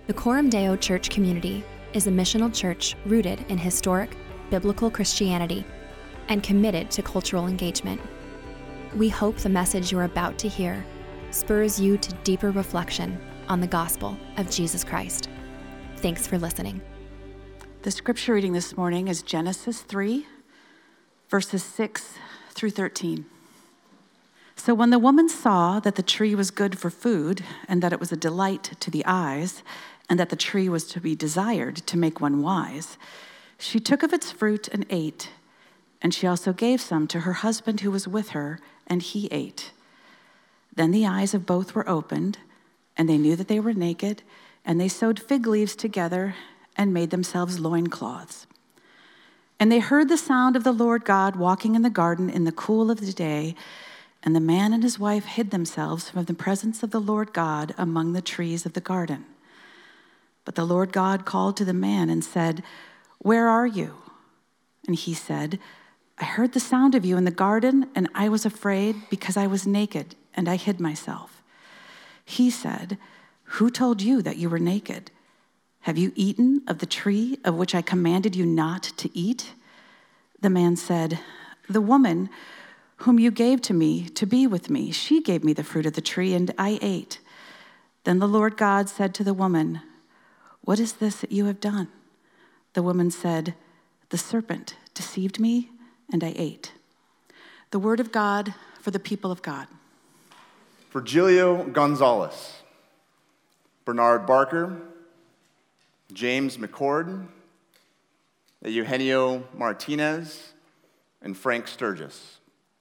The Coram Deo Church community is a missional church rooted in historic, biblical Christianity and committed to cultural engagement. We hope the message you're about to hear spurs you to deeper reflection on the gospel of Jesus Christ. Thanks for listening. The scripture reading this morning is Genesis 3, verses 6 through 13. So when the woman saw that the tree was good for food, and that it was a delight to the eyes, and that the tree was to be desired to make one wise, she took of its fruit and ate, and she also gave some to her husband who was with her, and he ate. Then the eyes of both were opened, and they knew that they were naked, and they sewed fig leaves together and made themselves loincloths. And they heard the sound of the Lord God walking in the garden in the cool of the day, and the man and his wife hid themselves from the presence of the Lord God among the trees of the garden. But the Lord God called to the man and said, "Where are you?" And he said, "I heard the sound of you in the garden, and I was afraid because I was naked, and I hid myself." He said, "Who told you that you were naked? Have you eaten of the tree of which I commanded you not to eat?" The man said, "The woman whom you gave to me to be with me, she gave me the fruit of the tree, and I ate." Then the Lord God said to the woman, "What is this that you have done?" The woman said, "The serpent deceived me, and I ate." The word of God for the people of God. Virgilio Gonzalez, Bernard Barker, James McCord, Eugenio Martinez, and Frank Sturgis.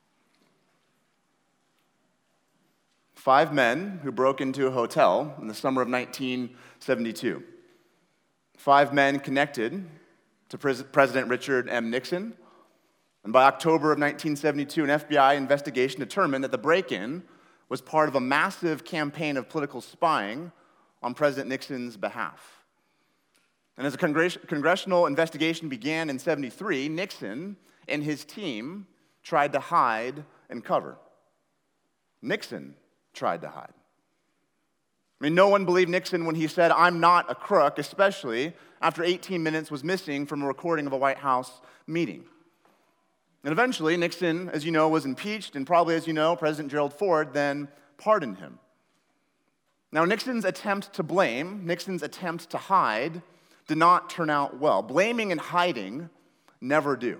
5 men who broke into a hotel in the summer of 1972. 5 men connected to President Richard M. Nixon. And by October of 1972, an FBI investigation determined that the break-in was part of a massive campaign of political spying on President Nixon's behalf. And as a congressional investigation began in 73, Nixon and his team tried to hide and cover. Nixon tried to hide. I mean, no one believed Nixon when he said, "I'm not a crook," especially after 18 minutes was missing from a recording of a White House meeting. And eventually, Nixon, as you know, was impeached, and probably as you know, President Gerald Ford then pardoned him. Now, Nixon's attempt to blame, Nixon's attempt to hide, did not turn out well. Blaming and hiding never do.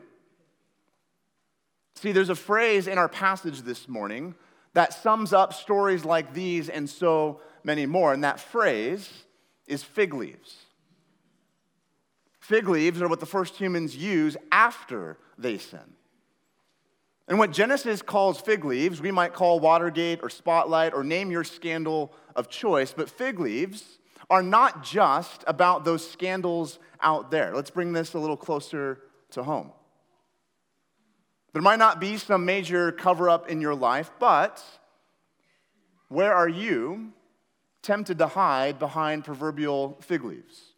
See, there's a phrase in our passage this morning that sums up stories like these and so many more, and that phrase is fig leaves. Fig leaves are what the first humans use after they sin. And what Genesis calls fig leaves, we might call Watergate or Spotlight or name your scandal of choice, but fig leaves are not just about those scandals out there. Let's bring this a little closer to home. There might not be some major cover-up in your life, but where are you tempted to hide behind proverbial fig leaves?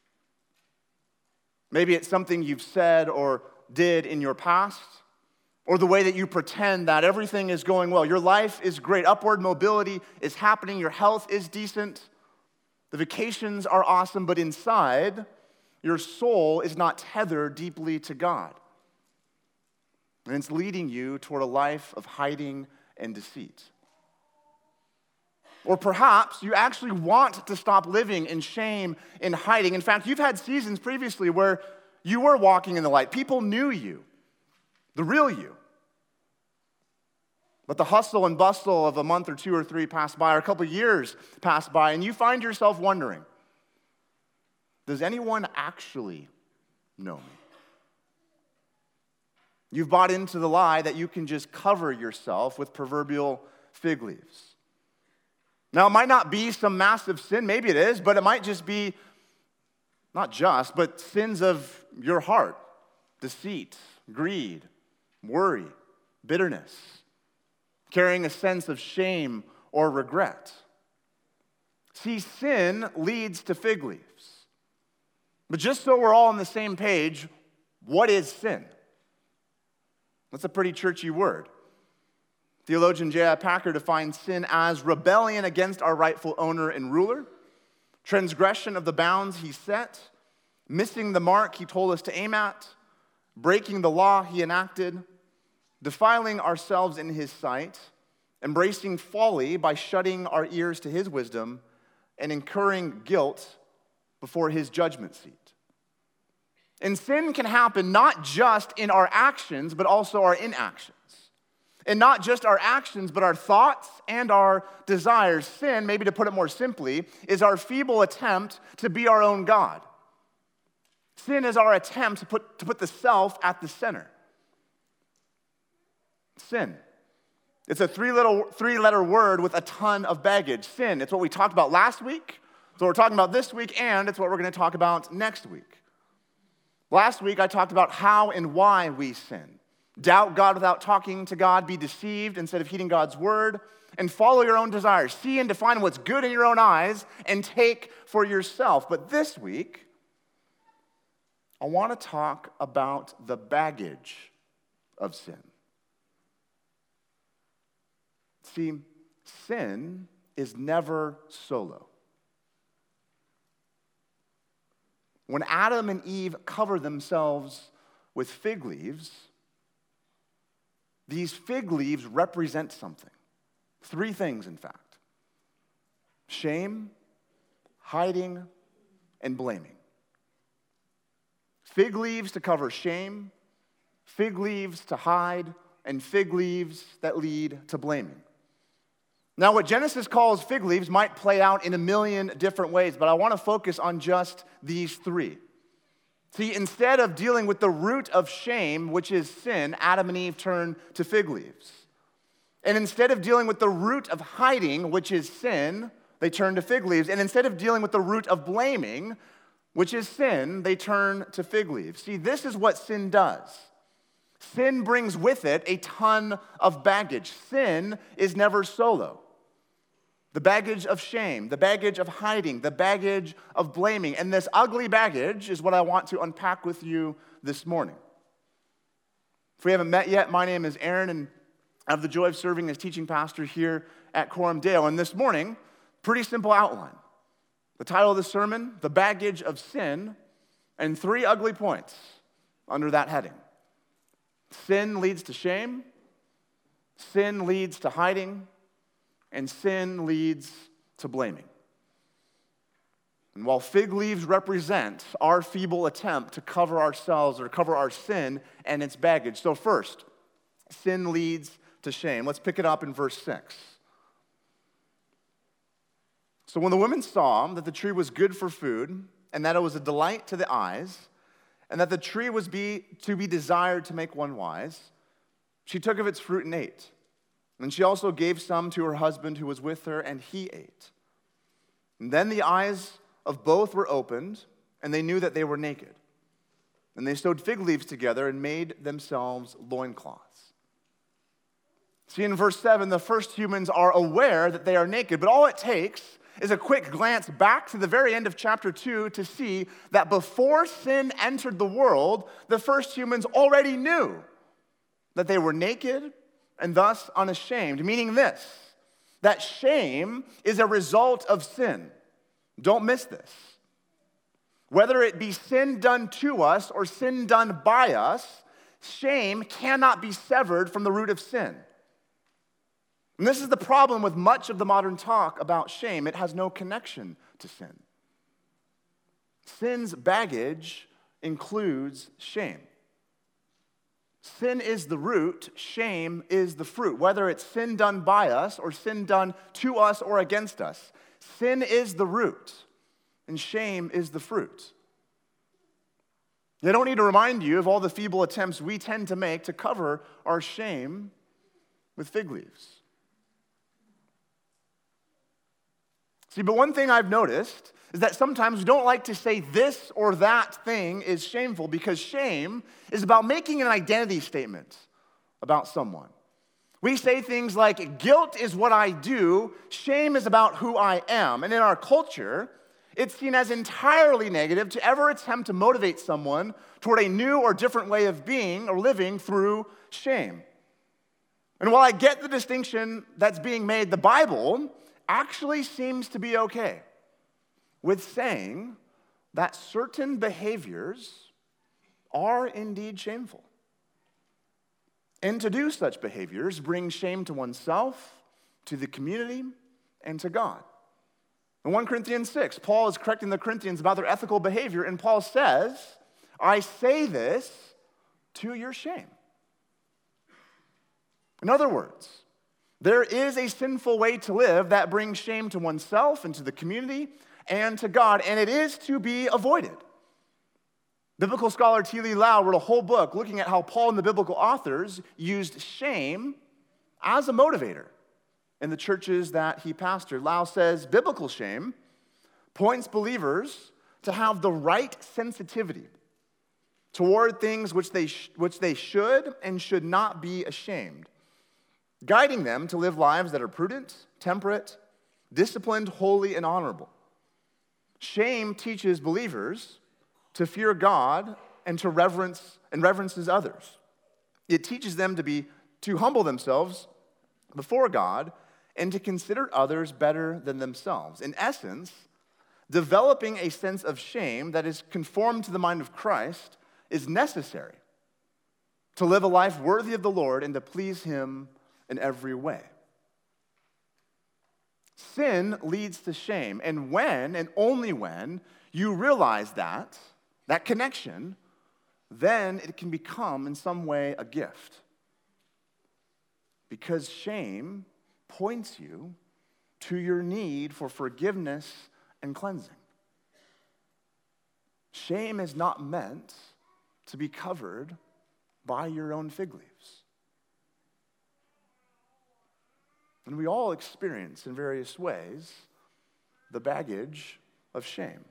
Maybe it's something you've said or did in your past, or the way that you pretend that everything is going well. Your life is great. Upward mobility is happening. Your health is decent. The vacations are awesome, but inside, your soul is not tethered deeply to God. And it's leading you toward a life of hiding and deceit. Or perhaps you actually want to stop living in shame and hiding. In fact, you've had seasons previously where you were walking in the light. People knew you, the real you. But the hustle and bustle of a month or 2 or 3 passed by, or a couple of years passed by, and you find yourself wondering, does anyone actually know me? You've bought into the lie that you can just cover yourself with proverbial fig leaves. Now, it might not be some massive sin, maybe it is, but it might just be, but sins of your heart, deceit, greed, worry, bitterness, carrying a sense of shame or regret. See, sin leads to fig leaves. But just so we're all on the same page, what is sin? That's a pretty churchy word. Theologian J.I. Packer defines sin as rebellion against our rightful owner and ruler, transgression of the bounds he set, missing the mark he told us to aim at, breaking the law he enacted, defiling ourselves in his sight, embracing folly by shutting our ears to his wisdom, and incurring guilt before his judgment seat. And sin can happen not just in our actions, but also our inactions. And not just our actions, but our thoughts and our desires. Sin, maybe to put it more simply, is our feeble attempt to be our own God. Sin is our attempt to put the self at the center. Sin. It's a three-letter word with a ton of baggage. Sin. It's what we talked about last week. It's what we're talking about this week, and it's what we're going to talk about next week. Last week, I talked about how and why we sin. Doubt God without talking to God, be deceived instead of heeding God's word, and follow your own desires. See and define what's good in your own eyes and take for yourself. But this week, I want to talk about the baggage of sin. See, sin is never solo. When Adam and Eve cover themselves with fig leaves, these fig leaves represent something. 3 things, in fact: shame, hiding, and blaming. Fig leaves to cover shame, fig leaves to hide, and fig leaves that lead to blaming. Now, what Genesis calls fig leaves might play out in a million different ways, but I want to focus on just these 3. See, instead of dealing with the root of shame, which is sin, Adam and Eve turn to fig leaves. And instead of dealing with the root of hiding, which is sin, they turn to fig leaves. And instead of dealing with the root of blaming, which is sin, they turn to fig leaves. See, this is what sin does. Sin brings with it a ton of baggage. Sin is never solo. The baggage of shame, the baggage of hiding, the baggage of blaming. And this ugly baggage is what I want to unpack with you this morning. If we haven't met yet, my name is Aaron, and I have the joy of serving as teaching pastor here at Coram Deo. And this morning, pretty simple outline. The title of the sermon, The Baggage of Sin, and 3 ugly points under that heading. Sin leads to shame, sin leads to hiding, and sin leads to blaming. And while fig leaves represent our feeble attempt to cover ourselves or cover our sin and its baggage. So first, sin leads to shame. Let's pick it up in verse 6. So when the women saw that the tree was good for food, and that it was a delight to the eyes, and that the tree was to be desired to make one wise, she took of its fruit and ate. And she also gave some to her husband who was with her, and he ate. And then the eyes of both were opened, and they knew that they were naked. And they sewed fig leaves together and made themselves loincloths. See, in verse 7, the first humans are aware that they are naked, but all it takes is a quick glance back to the very end of chapter 2 to see that before sin entered the world, the first humans already knew that they were naked and thus unashamed, meaning this, that shame is a result of sin. Don't miss this. Whether it be sin done to us or sin done by us, shame cannot be severed from the root of sin. And this is the problem with much of the modern talk about shame. It has no connection to sin. Sin's baggage includes shame. Sin is the root, shame is the fruit. Whether it's sin done by us or sin done to us or against us, sin is the root and shame is the fruit. I don't need to remind you of all the feeble attempts we tend to make to cover our shame with fig leaves. See, but one thing I've noticed is that sometimes we don't like to say this or that thing is shameful because shame is about making an identity statement about someone. We say things like, guilt is what I do, shame is about who I am. And in our culture, it's seen as entirely negative to ever attempt to motivate someone toward a new or different way of being or living through shame. And while I get the distinction that's being made, the Bible actually seems to be okay. with saying that certain behaviors are indeed shameful. And to do such behaviors brings shame to oneself, to the community, and to God. In 1 Corinthians 6, Paul is correcting the Corinthians about their ethical behavior, and Paul says, I say this to your shame. In other words, there is a sinful way to live that brings shame to oneself and to the community and to God, and it is to be avoided. Biblical scholar T.L. Lau wrote a whole book looking at how Paul and the biblical authors used shame as a motivator in the churches that he pastored. Lau says, biblical shame points believers to have the right sensitivity toward things which they should and should not be ashamed, guiding them to live lives that are prudent, temperate, disciplined, holy, and honorable. Shame teaches believers to fear God and to reverences others. It teaches them to humble themselves before God and to consider others better than themselves. In essence, developing a sense of shame that is conformed to the mind of Christ is necessary to live a life worthy of the Lord and to please Him in every way. Sin leads to shame, and when, and only when, you realize that connection, then it can become in some way a gift. Because shame points you to your need for forgiveness and cleansing. Shame is not meant to be covered by your own fig leaves. And we all experience in various ways the baggage of shame.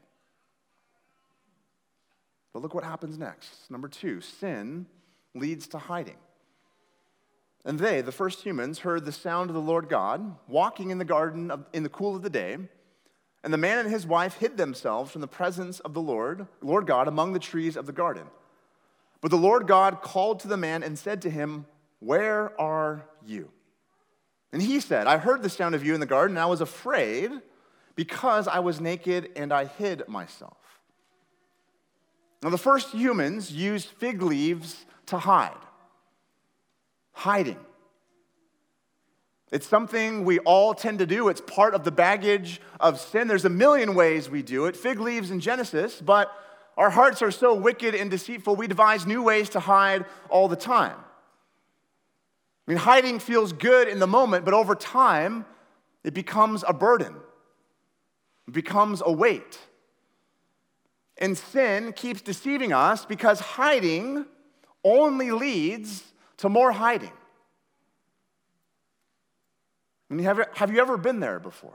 But look what happens next. Number 2, sin leads to hiding. And they, the first humans, heard the sound of the Lord God walking in the garden in the cool of the day. And the man and his wife hid themselves from the presence of the Lord God, among the trees of the garden. But the Lord God called to the man and said to him, "Where are you?" And he said, "I heard the sound of you in the garden, and I was afraid because I was naked and I hid myself." Now, the first humans used fig leaves to hide. Hiding. It's something we all tend to do. It's part of the baggage of sin. There's a million ways we do it. Fig leaves in Genesis, but our hearts are so wicked and deceitful, we devise new ways to hide all the time. I mean, hiding feels good in the moment, but over time, it becomes a burden. It becomes a weight. And sin keeps deceiving us because hiding only leads to more hiding. I mean, have you ever been there before?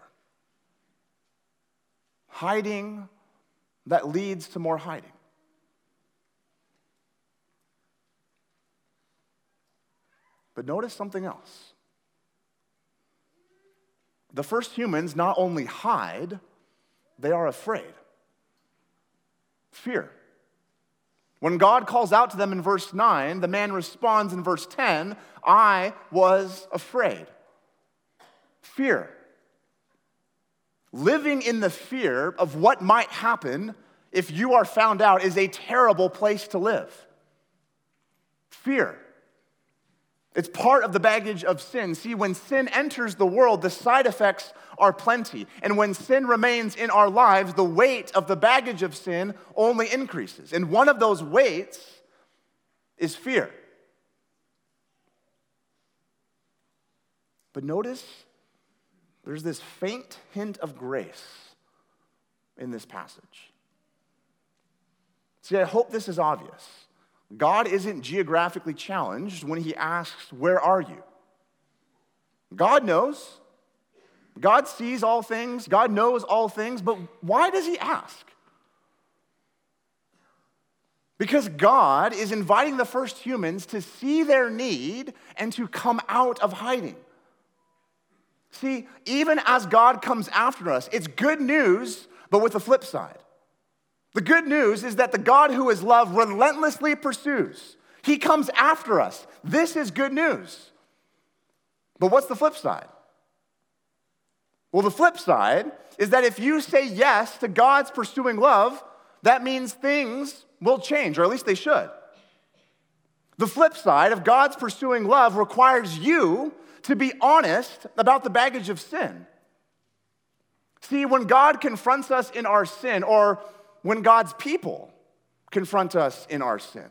Hiding that leads to more hiding. But notice something else. The first humans not only hide, they are afraid. Fear. When God calls out to them in verse 9, the man responds in verse 10, "I was afraid." Fear. Living in the fear of what might happen if you are found out is a terrible place to live. Fear. It's part of the baggage of sin. See, when sin enters the world, the side effects are plenty. And when sin remains in our lives, the weight of the baggage of sin only increases. And one of those weights is fear. But notice, there's this faint hint of grace in this passage. See, I hope this is obvious. God isn't geographically challenged when he asks, "Where are you?" God knows. God sees all things. God knows all things. But why does he ask? Because God is inviting the first humans to see their need and to come out of hiding. See, even as God comes after us, it's good news, but with the flip side. The good news is that the God who is love relentlessly pursues. He comes after us. This is good news. But what's the flip side? Well, the flip side is that if you say yes to God's pursuing love, that means things will change, or at least they should. The flip side of God's pursuing love requires you to be honest about the baggage of sin. See, when God confronts us in our sin, or when God's people confront us in our sin,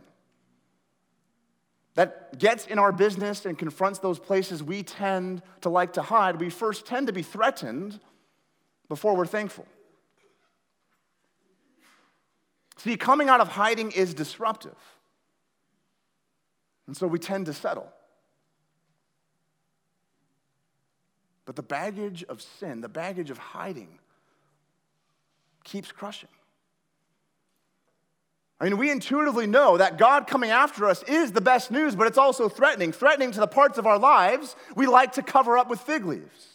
that gets in our business and confronts those places we tend to like to hide, we first tend to be threatened before we're thankful. See, coming out of hiding is disruptive. And so we tend to settle. But the baggage of sin, the baggage of hiding, keeps crushing. I mean, we intuitively know that God coming after us is the best news, but it's also threatening to the parts of our lives we like to cover up with fig leaves.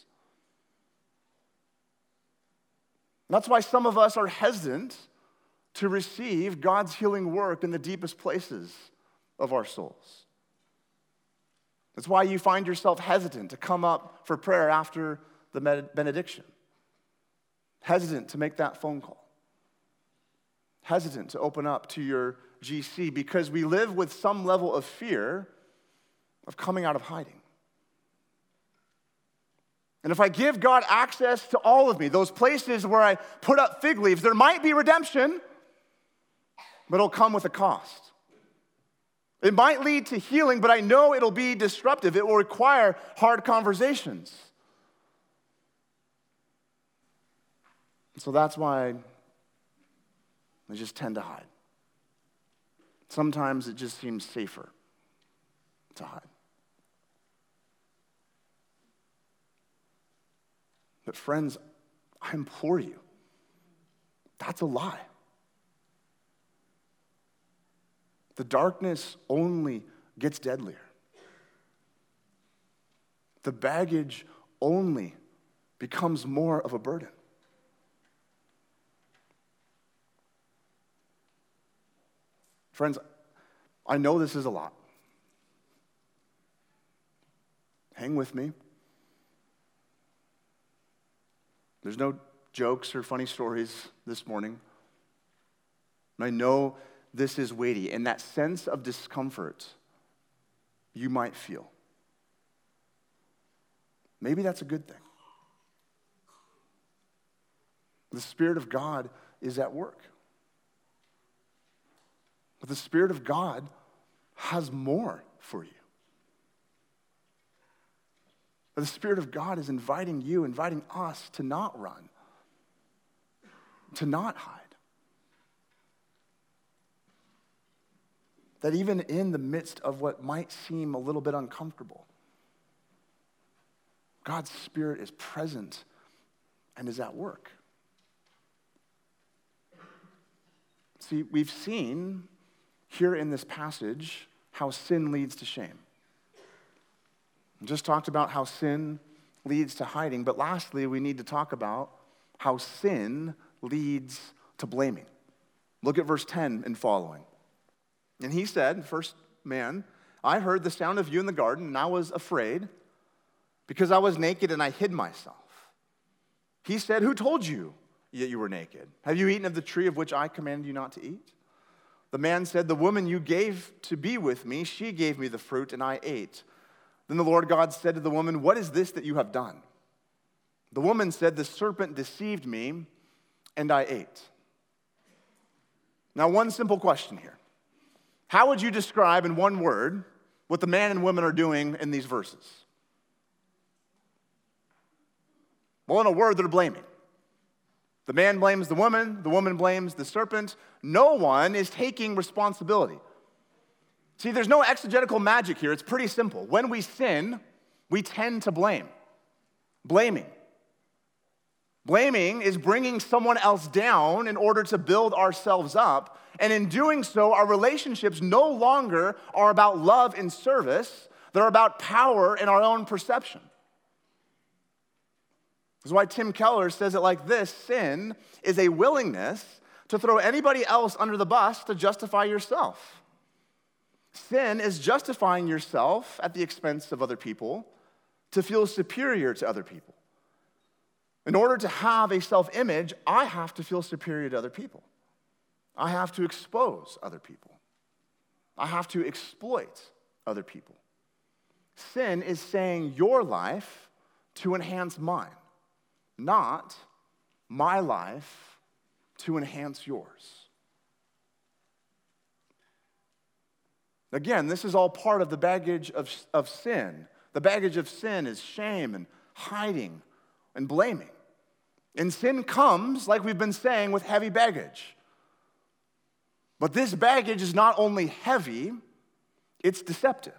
That's why some of us are hesitant to receive God's healing work in the deepest places of our souls. That's why you find yourself hesitant to come up for prayer after the benediction. Hesitant to make that phone call. Hesitant to open up to your GC because we live with some level of fear of coming out of hiding. And if I give God access to all of me, those places where I put up fig leaves, there might be redemption, but it'll come with a cost. It might lead to healing, but I know it'll be disruptive. It will require hard conversations. So that's why I just tend to hide. Sometimes it just seems safer to hide. But friends, I implore you, that's a lie. The darkness only gets deadlier. The baggage only becomes more of a burden. Friends, I know this is a lot. Hang with me. There's no jokes or funny stories this morning. And I know this is weighty, and that sense of discomfort you might feel. Maybe that's a good thing. The Spirit of God is at work. But the Spirit of God has more for you. The Spirit of God is inviting you, inviting us to not run, to not hide. That even in the midst of what might seem a little bit uncomfortable, God's Spirit is present and is at work. See, we've seen here in this passage how sin leads to shame. We just talked about how sin leads to hiding, but lastly, we need to talk about how sin leads to blaming. Look at verse 10 and following. And he said, first man, I heard the sound of you in the garden, and I was afraid because I was naked and I hid myself. He said, who told you that you were naked? Have you eaten of the tree of which I commanded you not to eat? The man said, the woman you gave to be with me, she gave me the fruit and I ate. Then the Lord God said to the woman, what is this that you have done? The woman said, the serpent deceived me and I ate. Now, one simple question here. How would you describe in one word what the man and woman are doing in these verses? Well, in a word, they're blaming. The man blames the woman blames the serpent. No one is taking responsibility. See, there's no exegetical magic here. It's pretty simple. When we sin, we tend to blame. Blaming. Blaming is bringing someone else down in order to build ourselves up. And in doing so, our relationships no longer are about love and service. They're about power and our own perception. This is why Tim Keller says it like this: sin is a willingness to throw anybody else under the bus to justify yourself. Sin is justifying yourself at the expense of other people to feel superior to other people. In order to have a self-image, I have to feel superior to other people. I have to expose other people. I have to exploit other people. Sin is saying your life to enhance mine, not my life to enhance yours. Again, this is all part of the baggage of sin. The baggage of sin is shame and hiding and blaming. And sin comes, like we've been saying, with heavy baggage. But this baggage is not only heavy, it's deceptive.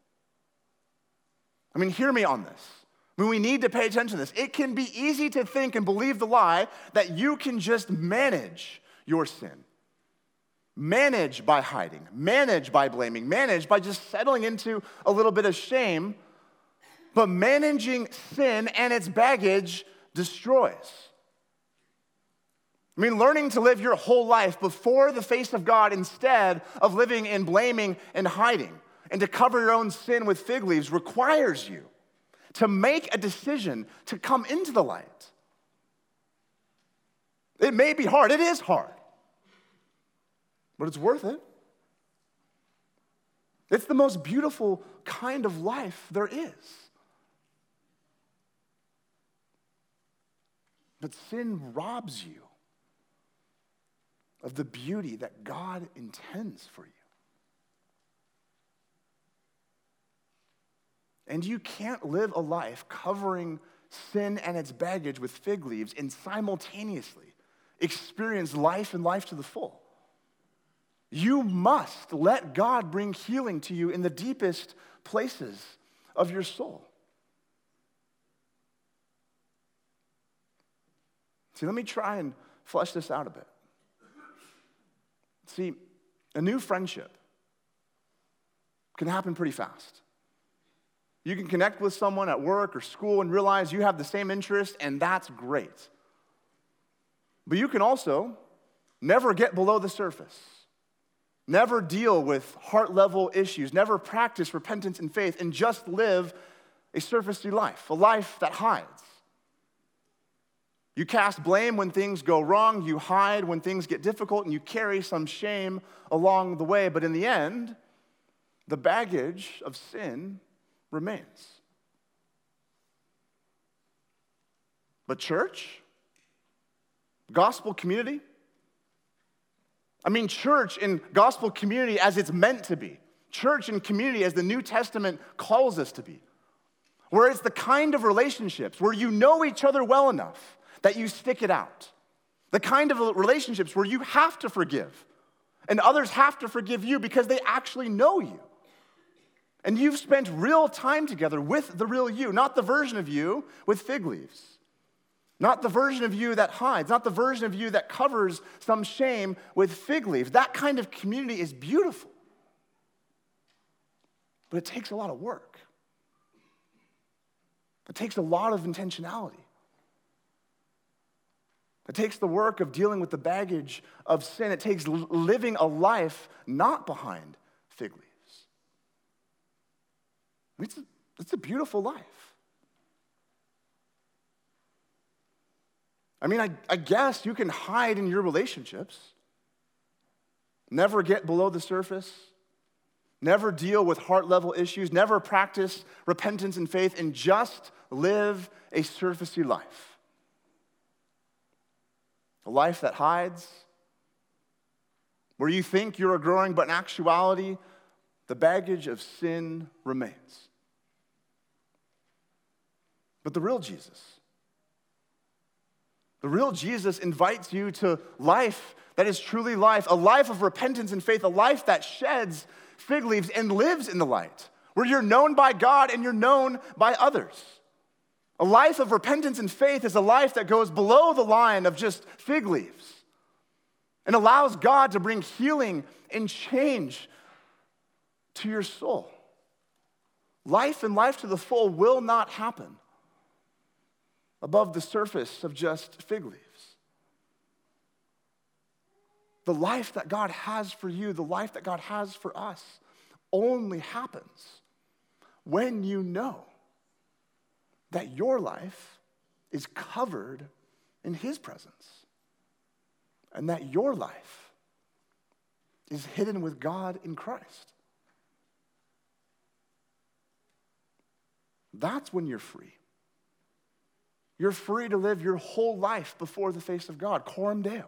I mean, hear me on this. I mean, we need to pay attention to this. It can be easy to think and believe the lie that you can just manage your sin. Manage by hiding, manage by blaming, manage by just settling into a little bit of shame. But managing sin and its baggage destroys. I mean, learning to live your whole life before the face of God instead of living in blaming and hiding and to cover your own sin with fig leaves requires you to make a decision to come into the light. It may be hard. It is hard. But it's worth it. It's the most beautiful kind of life there is. But sin robs you of the beauty that God intends for you. And you can't live a life covering sin and its baggage with fig leaves and simultaneously experience life and life to the full. You must let God bring healing to you in the deepest places of your soul. See, let me try and flesh this out a bit. See, a new friendship can happen pretty fast. You can connect with someone at work or school and realize you have the same interest, and that's great. But you can also never get below the surface, never deal with heart-level issues, never practice repentance and faith, and just live a surfacey life, a life that hides. You cast blame when things go wrong, you hide when things get difficult, and you carry some shame along the way. But in the end, the baggage of sin remains. But church, gospel community, church and gospel community as it's meant to be. Church and community as the New Testament calls us to be. Where it's the kind of relationships where you know each other well enough that you stick it out. The kind of relationships where you have to forgive and others have to forgive you because they actually know you. And you've spent real time together with the real you, not the version of you with fig leaves. Not the version of you that hides, not the version of you that covers some shame with fig leaves. That kind of community is beautiful. But it takes a lot of work. It takes a lot of intentionality. It takes the work of dealing with the baggage of sin. It takes living a life not behind fig leaves. It's a beautiful life. I guess you can hide in your relationships, never get below the surface, never deal with heart-level issues, never practice repentance and faith, and just live a surfacey life. A life that hides, where you think you're growing, but in actuality, the baggage of sin remains. But the real Jesus invites you to life that is truly life, a life of repentance and faith, a life that sheds fig leaves and lives in the light, where you're known by God and you're known by others. A life of repentance and faith is a life that goes below the line of just fig leaves and allows God to bring healing and change to your soul. Life and life to the full will not happen above the surface of just fig leaves. The life that God has for you, the life that God has for us, only happens when you know that your life is covered in his presence, and that your life is hidden with God in Christ. That's when you're free. You're free to live your whole life before the face of God, coram Deo.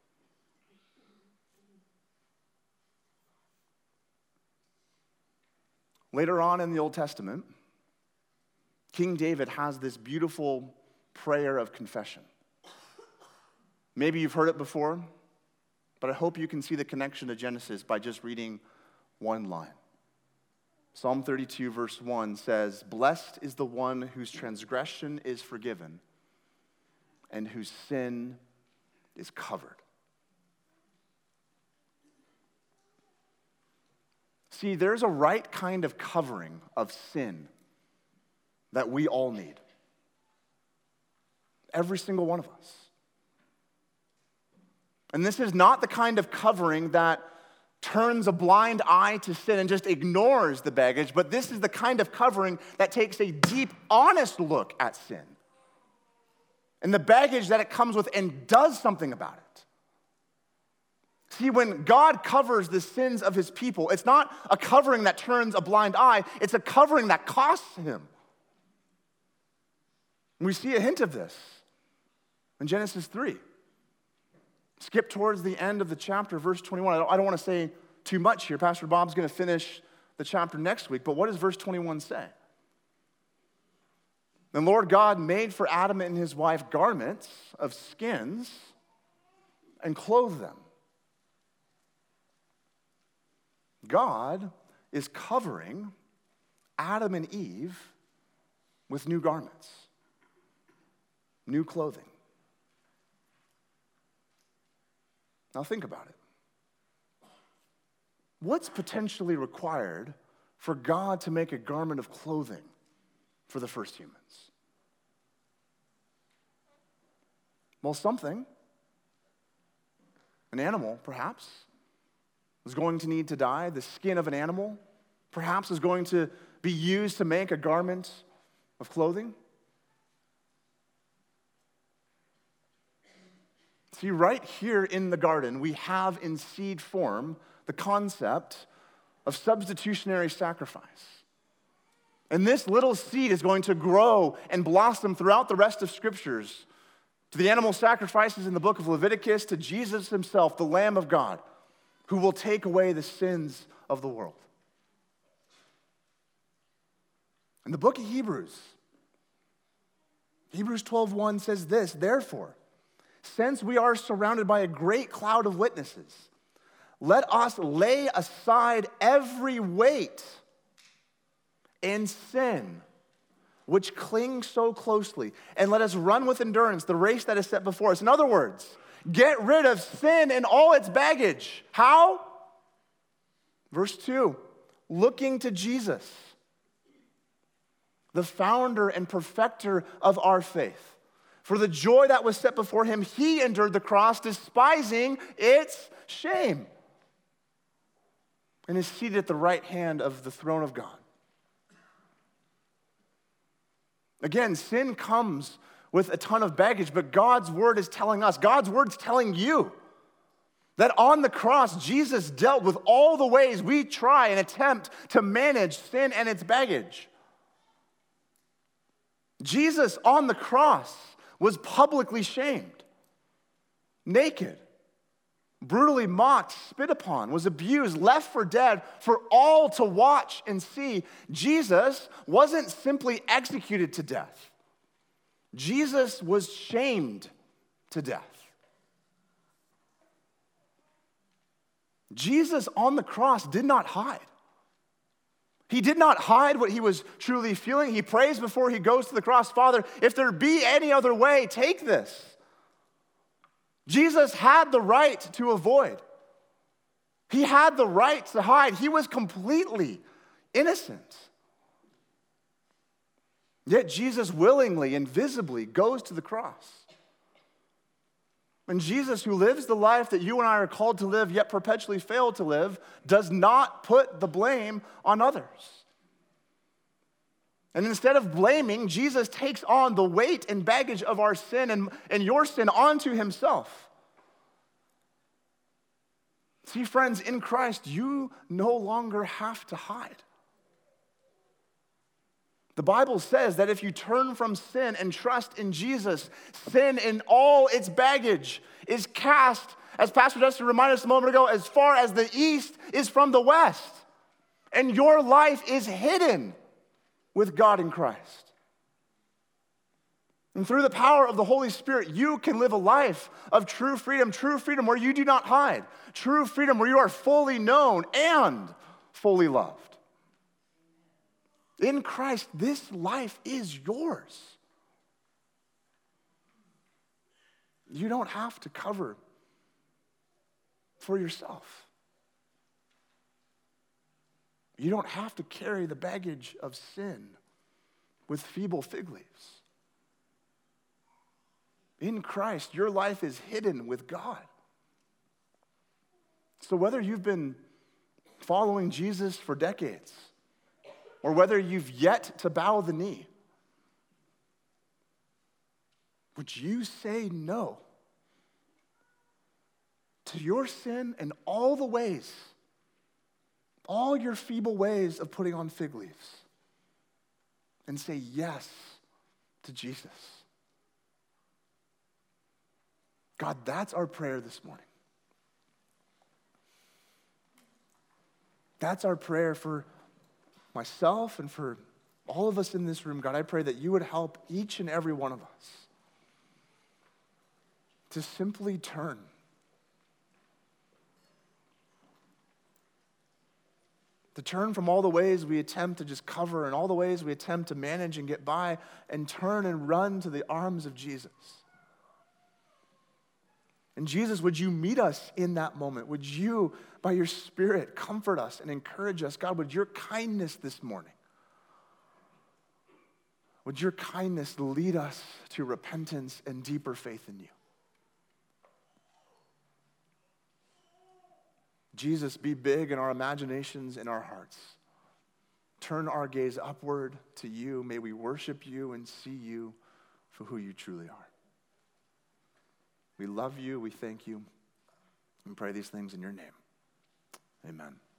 Later on in the Old Testament, King David has this beautiful prayer of confession. Maybe you've heard it before, but I hope you can see the connection to Genesis by just reading one line. Psalm 32, verse 1 says, "Blessed is the one whose transgression is forgiven and whose sin is covered." See, there's a right kind of covering of sin that we all need. Every single one of us. And this is not the kind of covering that turns a blind eye to sin and just ignores the baggage, but this is the kind of covering that takes a deep, honest look at sin and the baggage that it comes with and does something about it. See, when God covers the sins of his people, it's not a covering that turns a blind eye, it's a covering that costs him. And we see a hint of this in Genesis 3. Skip towards the end of the chapter, verse 21. I don't want to say too much here. Pastor Bob's going to finish the chapter next week, but what does verse 21 say? The Lord God made for Adam and his wife garments of skins and clothed them. God is covering Adam and Eve with new garments, new clothing. Now think about it. What's potentially required for God to make a garment of clothing for the first humans? Well, something. An animal, perhaps, is going to need to die. The skin of an animal, perhaps, is going to be used to make a garment of clothing. See, right here in the garden, we have in seed form the concept of substitutionary sacrifice. And this little seed is going to grow and blossom throughout the rest of scriptures, to the animal sacrifices in the book of Leviticus, to Jesus himself, the Lamb of God, who will take away the sins of the world. In the book of Hebrews 12:1 says this, "Therefore, since we are surrounded by a great cloud of witnesses, let us lay aside every weight and sin which clings so closely, and let us run with endurance the race that is set before us." In other words, get rid of sin and all its baggage. How? Verse 2, looking to Jesus, the founder and perfecter of our faith. For the joy that was set before him, he endured the cross, despising its shame, and is seated at the right hand of the throne of God. Again, sin comes with a ton of baggage, but God's word is telling us, God's word's telling you, that on the cross, Jesus dealt with all the ways we try and attempt to manage sin and its baggage. Jesus on the cross was publicly shamed, naked, brutally mocked, spit upon, was abused, left for dead for all to watch and see. Jesus wasn't simply executed to death. Jesus was shamed to death. Jesus on the cross did not hide. He did not hide what he was truly feeling. He prays before he goes to the cross, "Father, if there be any other way, take this." Jesus had the right to avoid. He had the right to hide. He was completely innocent. Yet Jesus willingly and visibly goes to the cross. And Jesus, who lives the life that you and I are called to live, yet perpetually fail to live, does not put the blame on others. And instead of blaming, Jesus takes on the weight and baggage of our sin and your sin onto himself. See, friends, in Christ, you no longer have to hide. The Bible says that if you turn from sin and trust in Jesus, sin in all its baggage is cast, as Pastor Dustin reminded us a moment ago, as far as the east is from the west. And your life is hidden with God in Christ. And through the power of the Holy Spirit, you can live a life of true freedom where you do not hide, true freedom where you are fully known and fully loved. In Christ, this life is yours. You don't have to cover for yourself. You don't have to carry the baggage of sin with feeble fig leaves. In Christ, your life is hidden with God. So whether you've been following Jesus for decades, or whether you've yet to bow the knee, would you say no to your sin and all the ways, all your feeble ways of putting on fig leaves, and say yes to Jesus? God, that's our prayer this morning. That's our prayer for myself and for all of us in this room. God, I pray that you would help each and every one of us to simply turn. To turn from all the ways we attempt to just cover and all the ways we attempt to manage and get by, and turn and run to the arms of Jesus. And Jesus, would you meet us in that moment? Would you, by your Spirit, comfort us and encourage us? God, would your kindness this morning, would your kindness lead us to repentance and deeper faith in you? Jesus, be big in our imaginations and our hearts. Turn our gaze upward to you. May we worship you and see you for who you truly are. We love you, we thank you, and pray these things in your name. Amen.